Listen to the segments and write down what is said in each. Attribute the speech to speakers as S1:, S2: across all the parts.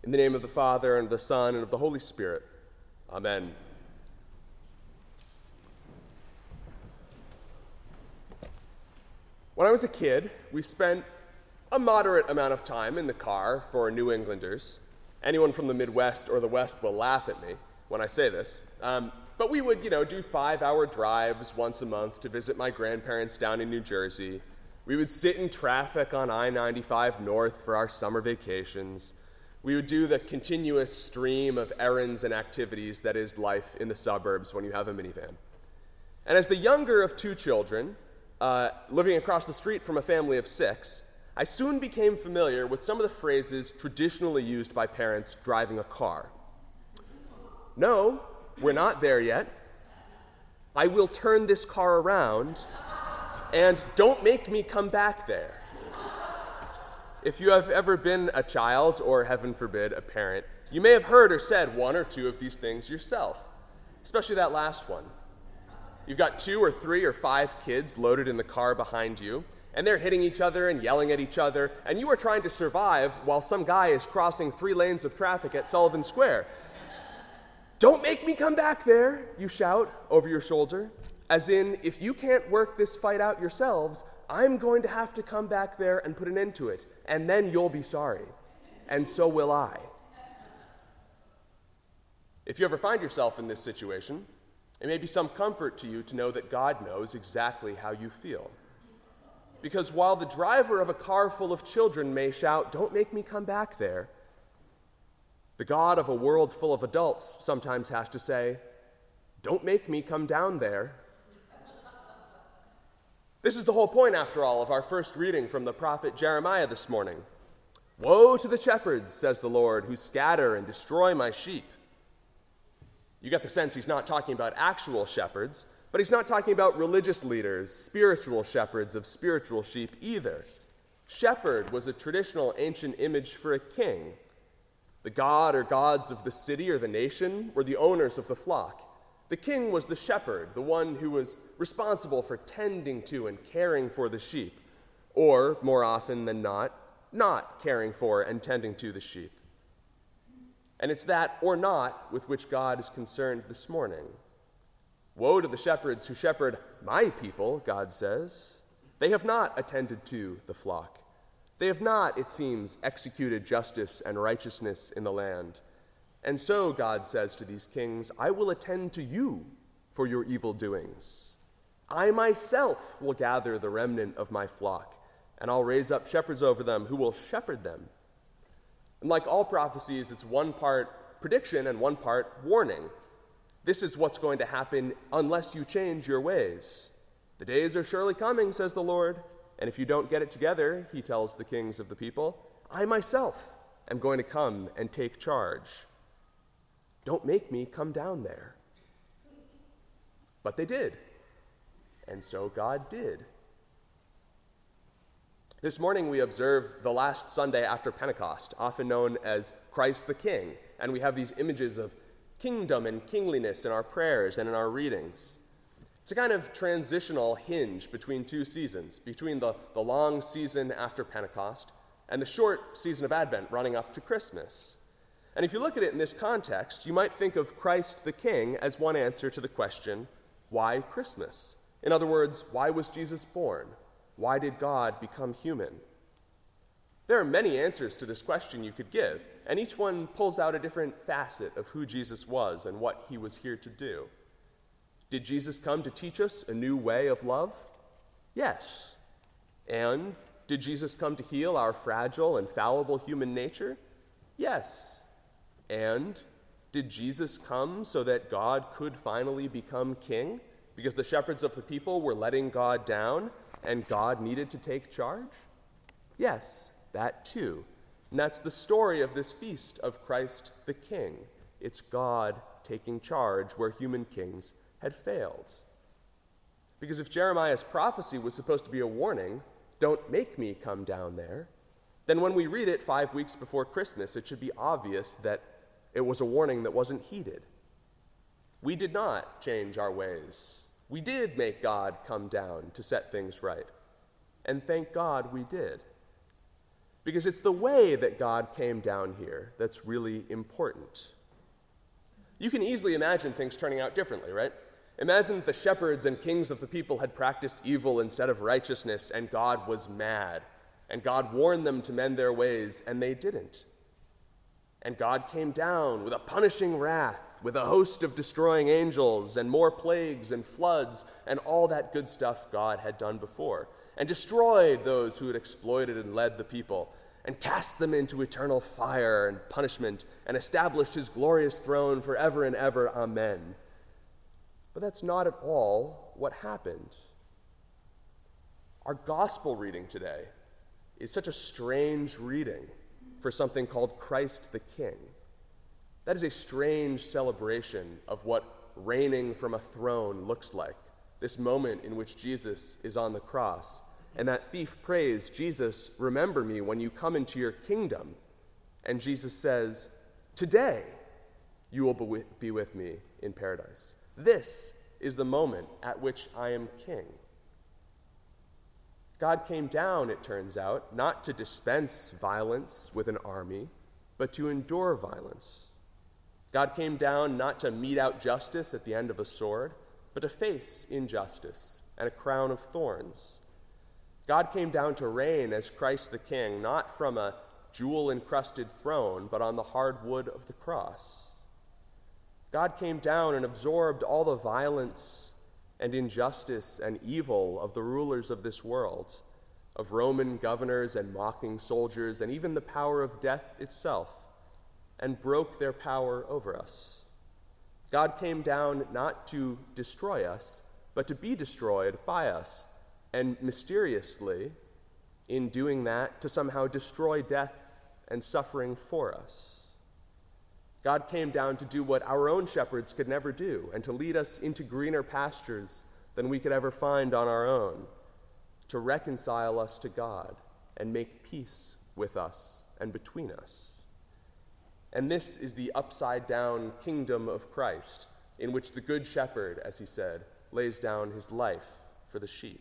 S1: In the name of the Father, and of the Son, and of the Holy Spirit. Amen. When I was a kid, we spent a moderate amount of time in the car for New Englanders. Anyone from the Midwest or the West will laugh at me when I say this. But we would, do 5-hour drives once a month to visit my grandparents down in New Jersey. We would sit in traffic on I-95 North for our summer vacations. We would do the continuous stream of errands and activities that is life in the suburbs when you have a minivan. And as the younger of two children, living across the street from a family of 6, I soon became familiar with some of the phrases traditionally used by parents driving a car. No, we're not there yet. I will turn this car around, and don't make me come back there. If you have ever been a child, or heaven forbid, a parent, you may have heard or said one or two of these things yourself, especially that last one. You've got 2 or 3 or 5 kids loaded in the car behind you, and they're hitting each other and yelling at each other, and you are trying to survive while some guy is crossing 3 lanes of traffic at Sullivan Square. Don't make me come back there, you shout over your shoulder, as in, if you can't work this fight out yourselves, I'm going to have to come back there and put an end to it, and then you'll be sorry, and so will I. If you ever find yourself in this situation, it may be some comfort to you to know that God knows exactly how you feel. Because while the driver of a car full of children may shout, "Don't make me come back there," the God of a world full of adults sometimes has to say, "Don't make me come down there." This is the whole point, after all, of our first reading from the prophet Jeremiah this morning. "Woe to the shepherds, says the Lord, who scatter and destroy my sheep." You get the sense he's not talking about actual shepherds, but he's not talking about religious leaders, spiritual shepherds of spiritual sheep either. Shepherd was a traditional ancient image for a king. The god or gods of the city or the nation were the owners of the flock. The king was the shepherd, the one who was responsible for tending to and caring for the sheep, or, more often than not caring for and tending to the sheep. And it's that or not with which God is concerned this morning. Woe to the shepherds who shepherd my people, God says. They have not attended to the flock. They have not, it seems, executed justice and righteousness in the land. And so, God says to these kings, I will attend to you for your evil doings. I myself will gather the remnant of my flock, and I'll raise up shepherds over them who will shepherd them. And like all prophecies, it's one part prediction and one part warning. This is what's going to happen unless you change your ways. The days are surely coming, says the Lord, and if you don't get it together, he tells the kings of the people, I myself am going to come and take charge. Don't make me come down there. But they did, and so God did. This morning we observe the last Sunday after Pentecost, often known as Christ the King, and we have these images of kingdom and kingliness in our prayers and in our readings. It's a kind of transitional hinge between two seasons, between the long season after Pentecost and the short season of Advent running up to Christmas. And if you look at it in this context, you might think of Christ the King as one answer to the question, why Christmas? In other words, why was Jesus born? Why did God become human? There are many answers to this question you could give, and each one pulls out a different facet of who Jesus was and what he was here to do. Did Jesus come to teach us a new way of love? Yes. And did Jesus come to heal our fragile and fallible human nature? Yes. And did Jesus come so that God could finally become king? Because the shepherds of the people were letting God down and God needed to take charge? Yes, that too. And that's the story of this feast of Christ the King. It's God taking charge where human kings had failed. Because if Jeremiah's prophecy was supposed to be a warning, don't make me come down there, then when we read it 5 weeks before Christmas, it should be obvious that it was a warning that wasn't heeded. We did not change our ways. We did make God come down to set things right. And thank God we did. Because it's the way that God came down here that's really important. You can easily imagine things turning out differently, right? Imagine that the shepherds and kings of the people had practiced evil instead of righteousness, and God was mad. And God warned them to mend their ways, and they didn't. And God came down with a punishing wrath, with a host of destroying angels, and more plagues and floods, and all that good stuff God had done before, and destroyed those who had exploited and led the people, and cast them into eternal fire and punishment, and established his glorious throne forever and ever. Amen. But that's not at all what happened. Our gospel reading today is such a strange reading for something called Christ the King. That is a strange celebration of what reigning from a throne looks like, this moment in which Jesus is on the cross. And that thief prays, Jesus, remember me when you come into your kingdom. And Jesus says, today you will be with me in paradise. This is the moment at which I am king. God came down, it turns out, not to dispense violence with an army, but to endure violence. God came down not to mete out justice at the end of a sword, but to face injustice and a crown of thorns. God came down to reign as Christ the King, not from a jewel-encrusted throne, but on the hard wood of the cross. God came down and absorbed all the violence and injustice and evil of the rulers of this world, of Roman governors and mocking soldiers, and even the power of death itself, and broke their power over us. God came down not to destroy us, but to be destroyed by us, and mysteriously, in doing that, to somehow destroy death and suffering for us. God came down to do what our own shepherds could never do, and to lead us into greener pastures than we could ever find on our own, to reconcile us to God and make peace with us and between us. And this is the upside-down kingdom of Christ, in which the good shepherd, as he said, lays down his life for the sheep.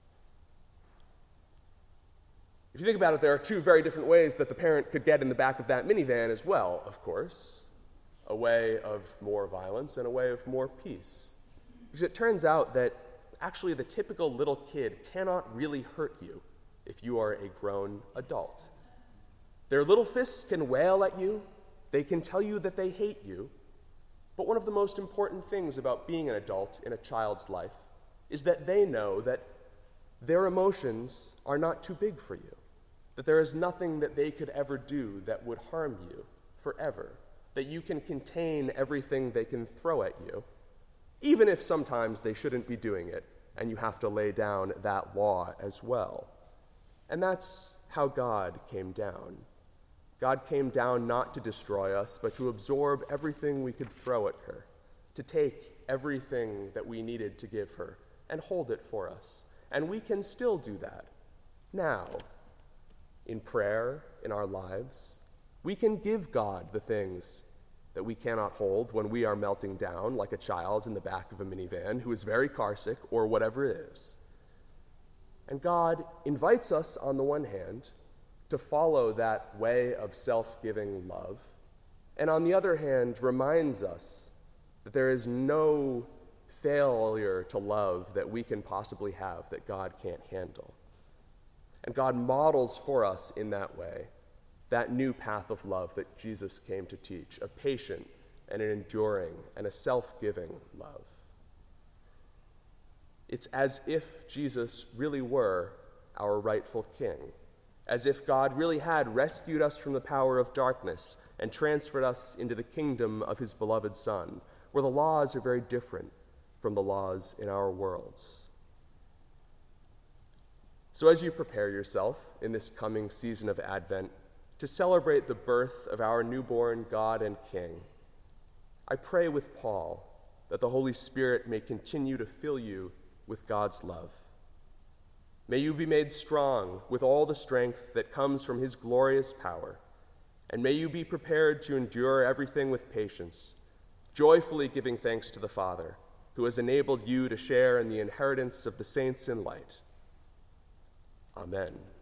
S1: If you think about it, there are two very different ways that the parent could get in the back of that minivan as well, of course. A way of more violence and a way of more peace. Because it turns out that actually the typical little kid cannot really hurt you if you are a grown adult. Their little fists can wail at you, they can tell you that they hate you, but one of the most important things about being an adult in a child's life is that they know that their emotions are not too big for you, that there is nothing that they could ever do that would harm you forever, that you can contain everything they can throw at you, even if sometimes they shouldn't be doing it, and you have to lay down that law as well. And that's how God came down. God came down not to destroy us, but to absorb everything we could throw at her, to take everything that we needed to give her and hold it for us. And we can still do that now, in prayer, in our lives. We can give God the things that we cannot hold when we are melting down like a child in the back of a minivan who is very carsick or whatever it is. And God invites us, on the one hand, to follow that way of self-giving love, and on the other hand, reminds us that there is no failure to love that we can possibly have that God can't handle. And God models for us in that way that new path of love that Jesus came to teach, a patient and an enduring and a self-giving love. It's as if Jesus really were our rightful king, as if God really had rescued us from the power of darkness and transferred us into the kingdom of his beloved Son, where the laws are very different from the laws in our worlds. So as you prepare yourself in this coming season of Advent to celebrate the birth of our newborn God and King, I pray with Paul that the Holy Spirit may continue to fill you with God's love. May you be made strong with all the strength that comes from his glorious power, and may you be prepared to endure everything with patience, joyfully giving thanks to the Father, who has enabled you to share in the inheritance of the saints in light. Amen.